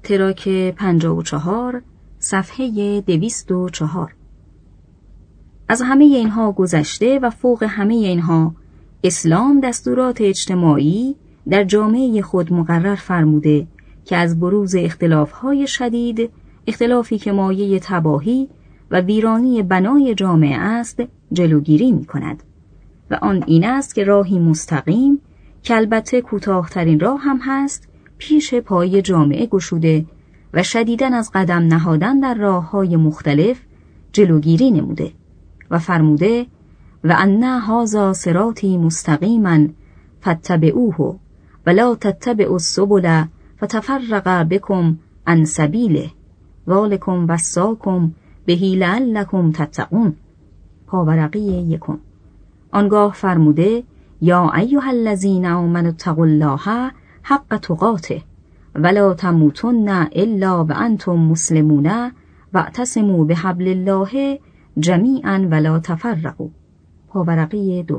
تراک 54 صفحه 204. از همه اینها گذشته و فوق همه اینها اسلام دستورات اجتماعی در جامعه خود مقرر فرموده که از بروز اختلاف‌های شدید، اختلافی که مایه تباهی و ویرانی بنای جامعه است، جلوگیری می‌کند و آن این است که راهی مستقیم که البته کوتاه‌ترین راه هم هست پیش پای جامعه گشوده و شدیداً از قدم نهادن در راه‌های مختلف جلوگیری نموده و فرموده و ان هذا صراطی مستقیما فاتبعوه ولا تتبعوا السبل فتفرق بكم عن سبیله ذلکم وصاکم به لعلکم تتقون. پاورقی 1. آنگاه فرموده یا ایها الذین آمنوا اتقوا الله حق تقاته ولا تموتن الا وانتم مسلمون واعتصموا بحبل الله جمیعا ولا تفرقوا. پاورقی 2.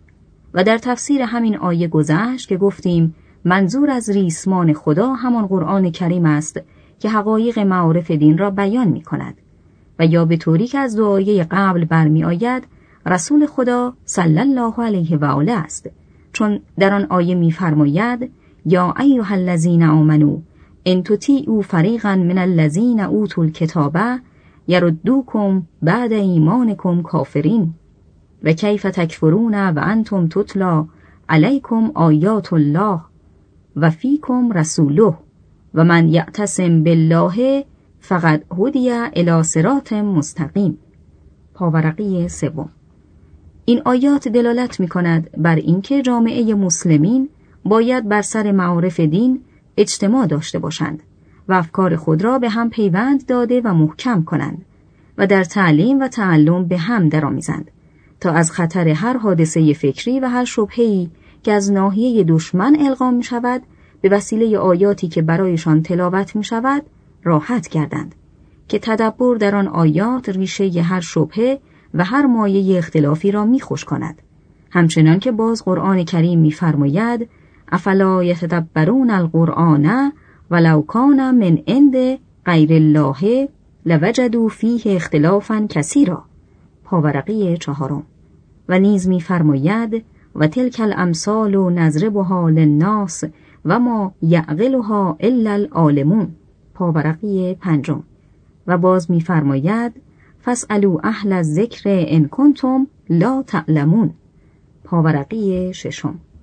و در تفسیر همین آیه گذشت که گفتیم منظور از ریسمان خدا همان قرآن کریم است که حقایق معارف دین را بیان می کند و یا به طوری که از دو آیه قبل برمی آید رسول خدا صلی الله علیه و آله است، چون در آن آیه می فرماید یا ایها الذین آمنوا ان تطیعوا فریقا من الذین اوتوا الکتاب یردوکم بعد ایمانکم کافرین و کیف تکفرون و انتم تتلی علیکم آیات الله و فیکم رسوله و من یعتصم بالله فقد هدی الی صراط مستقیم. پاورقی 3. این آیات دلالت می کند بر اینکه جامعه مسلمین باید بر سر معارف دین اجتماع داشته باشند و افکار خود را به هم پیوند داده و محکم کنند و در تعلیم و تعلم به هم درآمیزند تا از خطر هر حادثه فکری و هر شبهه‌ای که از ناحیه دشمن القا می شود به وسیله آیاتی که برایشان تلاوت می شود راحت گردند که تدبر در آن آیات ریشه هر شبهه و هر مایه اختلافی را می خوش کند. همچنان که باز قرآن کریم می فرماید افلا یتدبرون القرآن ولو کان من عند غیر الله لوجدوا فیه اختلافا کثیرا. پاورقی 4. و نیز می فرماید و تلک الامثال نضربها للناس و ما یعقلها الا العالمون. پاورقی 5. و باز می فرماید فاسألوا اهل الذکر ان کنتم لا تعلمون. پاورقی 6.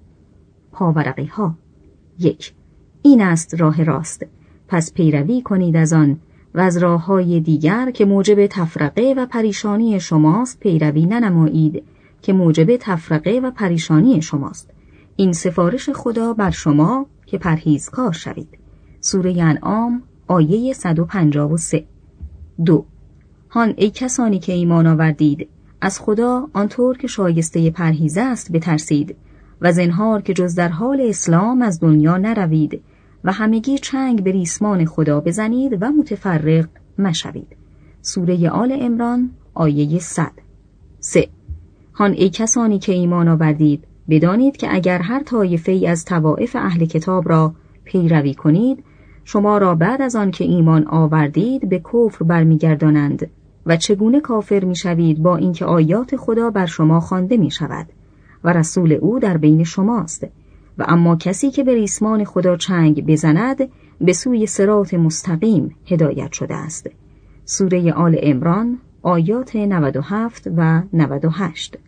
پاورقی ها 1. این است راه راست، پس پیروی کنید از آن و از راه‌های دیگر که موجب تفرقه و پریشانی شماست پیروی ننمایید که موجب تفرقه و پریشانی شماست. این سفارش خدا بر شما که پرهیزکار شوید. سوره انعام آیه 153. 2. هان ای کسانی که ایمان آوردید از خدا آنطور که شایسته پرهیز است بترسید و زنهار که جز در حال اسلام از دنیا نروید و همگی چنگ به ریسمان خدا بزنید و متفرق مشوید. سوره آل عمران آیه 100. 3. هان ای کسانی که ایمان آوردید بدانید که اگر هر طایفه‌ای از طوائف اهل کتاب را پیروی کنید شما را بعد از آن که ایمان آوردید به کفر برمیگردانند و چگونه کافر میشوید با اینکه آیات خدا بر شما خوانده میشود و رسول او در بین شماست و اما کسی که به ریسمان خدا چنگ بزند به سوی صراط مستقیم هدایت شده است. سوره آل عمران آیات 97 و 98.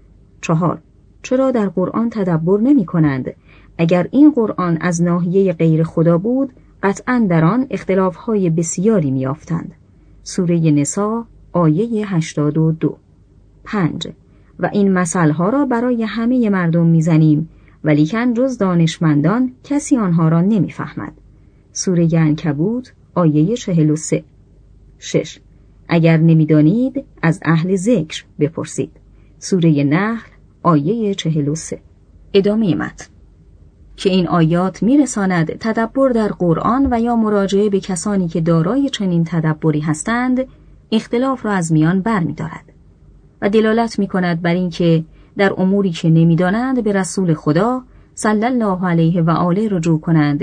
4. چرا در قرآن تدبر نمی کنند؟ اگر این قرآن از ناحیه غیر خدا بود قطعاً در آن اختلاف‌های بسیاری می‌یافتند. سوره نساء آیه 82. 5. و این مثل‌ها را برای همه مردم می‌زنیم ولیکن جز دانشمندان کسی آنها را نمی‌فهمد. سوره عنکبوت آیه 43. 6. اگر نمی‌دانید از اهل ذکر بپرسید. سوره نحل آیه 43. ادامه متن که این آیات میرساند تدبر در قرآن و یا مراجعه به کسانی که دارای چنین تدبری هستند اختلاف را از میان برمی‌دارد و دلالت می‌کند بر اینکه در اموری که نمی‌دانند به رسول خدا صلی الله علیه و آله رجوع کنند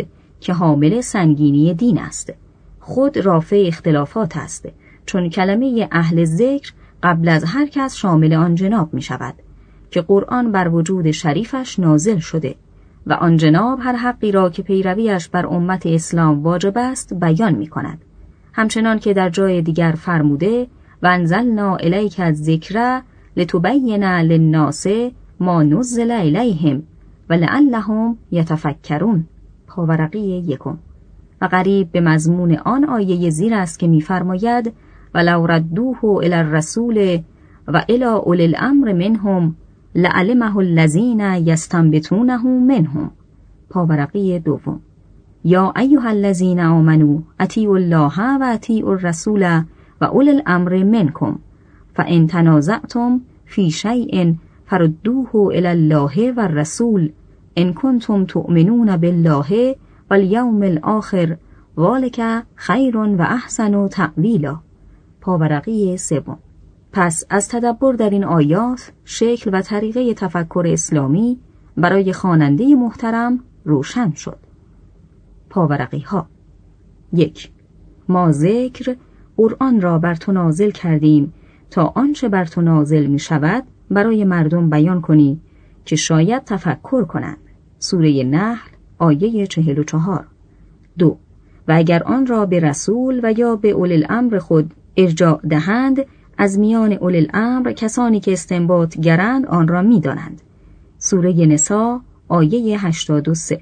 که حامل سنگینی دین است، خود رافع اختلافات است، چون کلمه اهل ذکر قبل از هر کس شامل آن جناب می شود که قرآن بر وجود شریفش نازل شده و آن جناب هر حقی را که پیرویش بر امت اسلام واجب است بیان می کند. همچنان که در جای دیگر فرموده و انزلنا الیک الذکر لتبین للناس ما نزل الیهم و لعلهم یتفکرون. پاورقی 1. و قریب به مضمون آن آیه زیر است که می‌فرماید ولو ردوه الی الرسول و الی اولی الامر منهم لعلمه الذین یستنبطونه منهم. پاورقی 2. یا ایها الذین آمنوا اطیعوا الله و اطیعوا الرسول و اولی الامر منکم فان تنازعتم فی شیء فردوه الی الله و الرسول ان کنتم تؤمنون بالله والیوم الاخر ذلک خیر و احسن تأویلا. پاورقی 3. پس از تدبر در این آیات شکل و طریقه تفکر اسلامی برای خواننده محترم روشن شد. پاورقی ها. 1. ما ذکر قرآن را بر تو نازل کردیم تا آنچه بر تو نازل می شود برای مردم بیان کنی که شاید تفکر کنند. سوره نحل آیه 44. 2. و اگر آن را به رسول و یا به اولی الامر خود ارجاع دهند، از میان اولی الامر کسانی که استنباط گرند آن را می دانند. سوره نساء آیه 83.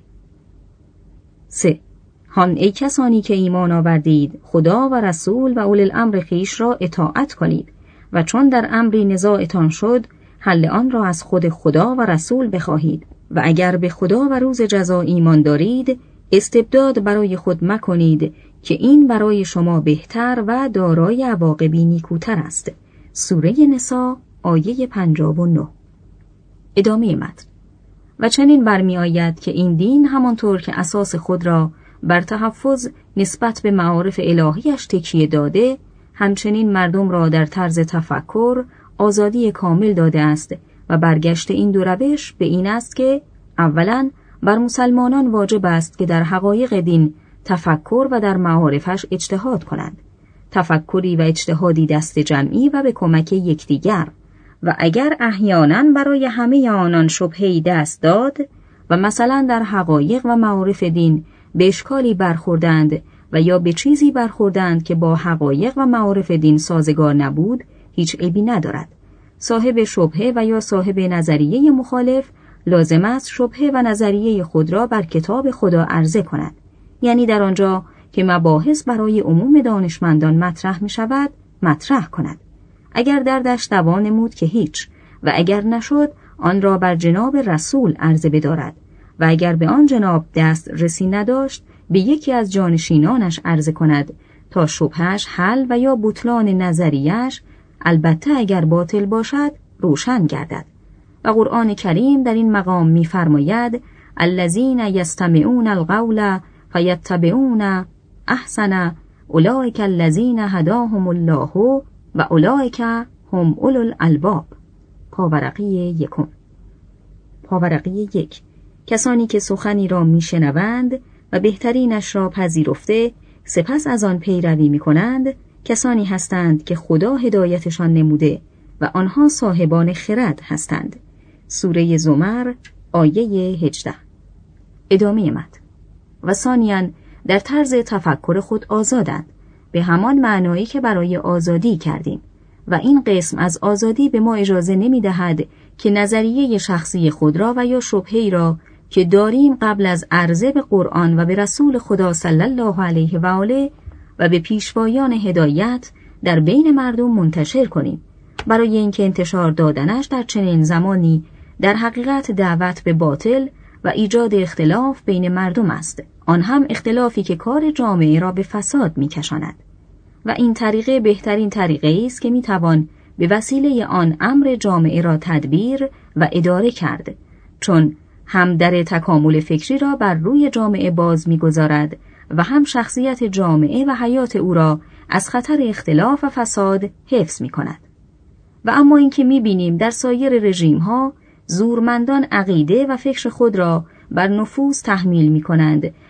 3. هان ای کسانی که ایمان آوردید خدا و رسول و اولی الامر خویش را اطاعت کنید و چون در امری نزاعتان شد حل آن را از خود خدا و رسول بخواهید و اگر به خدا و روز جزا ایمان دارید استبداد برای خود مکنید که این برای شما بهتر و دارای عواقبی نیکوتر است. سوره نساء آیه 59. ادامه متن. و چنین برمی آید که این دین همانطور که اساس خود را بر تحفظ نسبت به معارف الهیش تکیه داده، همچنین مردم را در طرز تفکر آزادی کامل داده است و برگشت این دو روش به این است که اولاً بر مسلمانان واجب است که در حقایق دین تفکر و در معارفش اجتهاد کنند، تفکری و اجتهادی دست جمعی و به کمک یکدیگر، و اگر احیانا برای همه آنان شبهه‌ای دست داد و مثلا در حقایق و معارف دین به اشکالی برخوردند و یا به چیزی برخوردند که با حقایق و معارف دین سازگار نبود، هیچ عیبی ندارد. صاحب شبهه و یا صاحب نظریه مخالف لازم است شبهه و نظریه خود را بر کتاب خدا عرضه کند، یعنی در آنجا که مباحث برای عموم دانشمندان مطرح می شود مطرح کند. اگر دردش دوا نمود که هیچ، و اگر نشد آن را بر جناب رسول عرضه بدارد، و اگر به آن جناب دست رسی نداشت به یکی از جانشینانش عرضه کند تا شبهش حل و یا بطلان نظریش، البته اگر باطل باشد، روشن گردد. و قرآن کریم در این مقام می‌فرماید الذین یستمعون القول فیتبعون احسنه اولئک الذین هداهم الله و اولئک هم اولو الالباب. پاورقی 1. پاورقی 1. کسانی که سخنی را میشنوند و بهترینش را پذیرفته سپس از آن پیروی میکنند کسانی هستند که خدا هدایتشان نموده و آنها صاحبان خرد هستند. سوره زمر آیه 18. ادامه متن. و ثانیاً در طرز تفکر خود آزادند به همان معنایی که برای آزادی کردیم، و این قسم از آزادی به ما اجازه نمی دهد که نظریه شخصی خود را و یا شبهه‌ای را که داریم قبل از عرضه به قرآن و به رسول خدا صلی الله علیه و آله و به پیشوایان هدایت در بین مردم منتشر کنیم، برای اینکه انتشار دادنش در چنین زمانی در حقیقت دعوت به باطل و ایجاد اختلاف بین مردم است، آن هم اختلافی که کار جامعه را به فساد می‌کشاند. و این طریقه بهترین طریقه است که می‌توان به وسیله آن امر جامعه را تدبیر و اداره کرد، چون هم در تکامل فکری را بر روی جامعه باز می‌گذارد و هم شخصیت جامعه و حیات او را از خطر اختلاف و فساد حفظ می‌کند. و اما اینکه می‌بینیم در سایر رژیم‌ها زورمندان عقیده و فکر خود را بر نفوذ تحمیل می‌کنند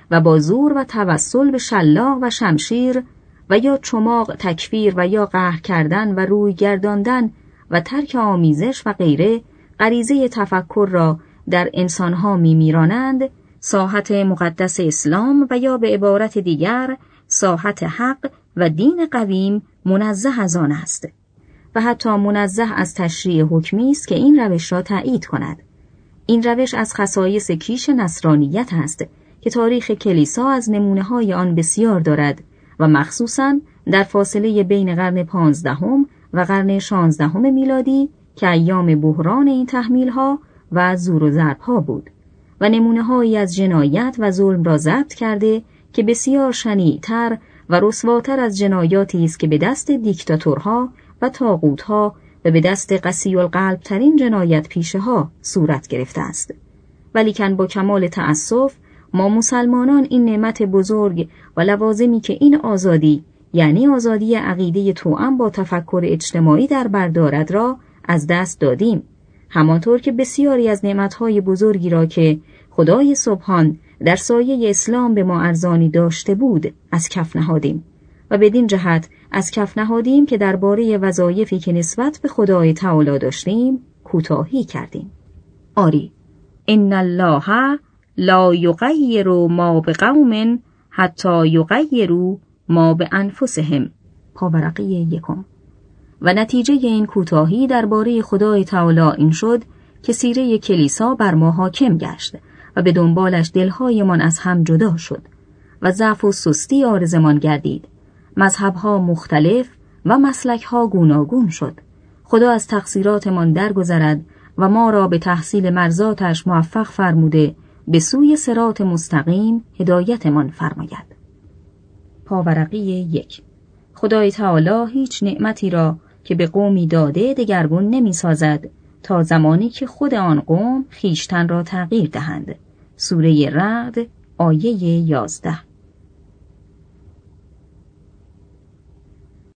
و با زور و توسل به شلاق و شمشیر و یا چماق تکفیر و یا قهر کردن و روی گرداندن و ترک آمیزش و غیره غریزه تفکر را در انسانها میمیرانند، ساحت مقدس اسلام و یا به عبارت دیگر ساحت حق و دین قویم منزه از آن است و حتی منزه از تشریع حکمی است که این روش را تایید کند. این روش از خصایص کیش نصرانیت است که تاریخ کلیسا از نمونه‌های آن بسیار دارد و مخصوصاً در فاصله بین قرن 15 و قرن 16 میلادی که ایام بحران این تحمیل‌ها و زور و ضرب‌ها بود و نمونه‌هایی از جنایت و ظلم را ضبط کرده که بسیار شنیع‌تر و رسواتر از جنایاتی است که به دست دیکتاتورها و طاغوت‌ها و به دست قسی القلب ترین جنایت پیشه‌ها صورت گرفته است. ولیکن با کمال تأسف ما مسلمانان این نعمت بزرگ و لوازمی که این آزادی، یعنی آزادی عقیده توأم با تفکر اجتماعی در بر دارد را از دست دادیم، همانطور که بسیاری از نعمتهای بزرگی را که خدای سبحان در سایه اسلام به ما ارزانی داشته بود از کف نهادیم و بدین جهت از کف نهادیم که درباره وظایفی که نسبت به خدای تعالی داشتیم کوتاهی کردیم. آری، ان الله لا یغیر ما بقوم حتی یغیروا ما بانفسهم. پاورقی 1. و نتیجه این کوتاهی درباره خدای تعالی این شد که سیره کلیسا بر ما حاکم گشت و به دنبالش دلهایمان از هم جدا شد و ضعف و سستی عارضمان گردید. مذهبها مختلف و مسلکها گوناگون شد. خدا از تقصیراتمان درگذرد و ما را به تحصیل مرضاتش موفق فرموده به سوی صراط مستقیم هدایتمان فرماید. پاورقی 1. خدای تعالی هیچ نعمتی را که به قومی داده دگرگون نمی سازد تا زمانی که خود آن قوم خیشتن را تغییر دهند. سوره رعد آیه 11.